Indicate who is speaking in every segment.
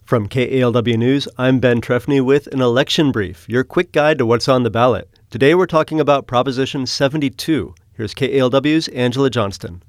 Speaker 1: From KALW News, I'm Ben Trefny with an election brief, your quick guide to what's on the ballot. Today we're talking about Proposition 72. Here's KALW's Angela Johnston.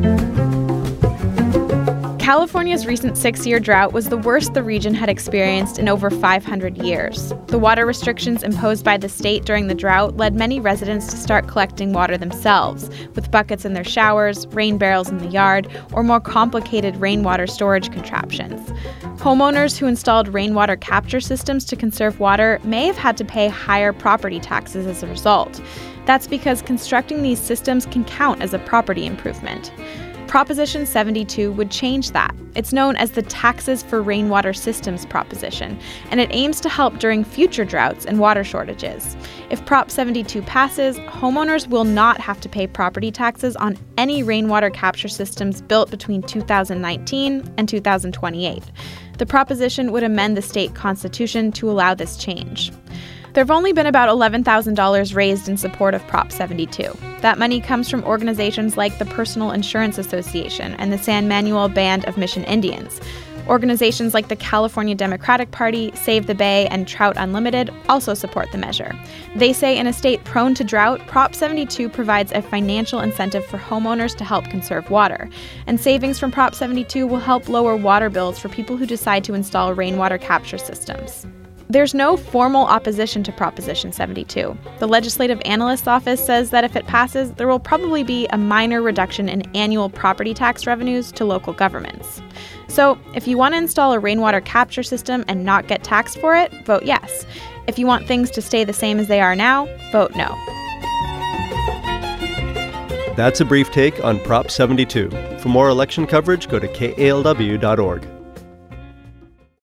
Speaker 2: California's recent 6-year drought was the worst the region had experienced in over 500 years. The water restrictions imposed by the state during the drought led many residents to start collecting water themselves, with buckets in their showers, rain barrels in the yard, or more complicated rainwater storage contraptions. Homeowners who installed rainwater capture systems to conserve water may have had to pay higher property taxes as a result. That's because constructing these systems can count as a property improvement. Proposition 72 would change that. It's known as the Taxes for Rainwater Systems proposition, and it aims to help during future droughts and water shortages. If Prop 72 passes, homeowners will not have to pay property taxes on any rainwater capture systems built between 2019 and 2028. The proposition would amend the state constitution to allow this change. There have only been about $11,000 raised in support of Prop 72. That money comes from organizations like the Personal Insurance Association and the San Manuel Band of Mission Indians. Organizations like the California Democratic Party, Save the Bay, and Trout Unlimited also support the measure. They say in a state prone to drought, Prop 72 provides a financial incentive for homeowners to help conserve water. And savings from Prop 72 will help lower water bills for people who decide to install rainwater capture systems. There's no formal opposition to Proposition 72. The Legislative Analyst's Office says that if it passes, there will probably be a minor reduction in annual property tax revenues to local governments. So, if you want to install a rainwater capture system and not get taxed for it, vote yes. If you want things to stay the same as they are now, vote no.
Speaker 1: That's a brief take on Prop 72. For more election coverage, go to KALW.org.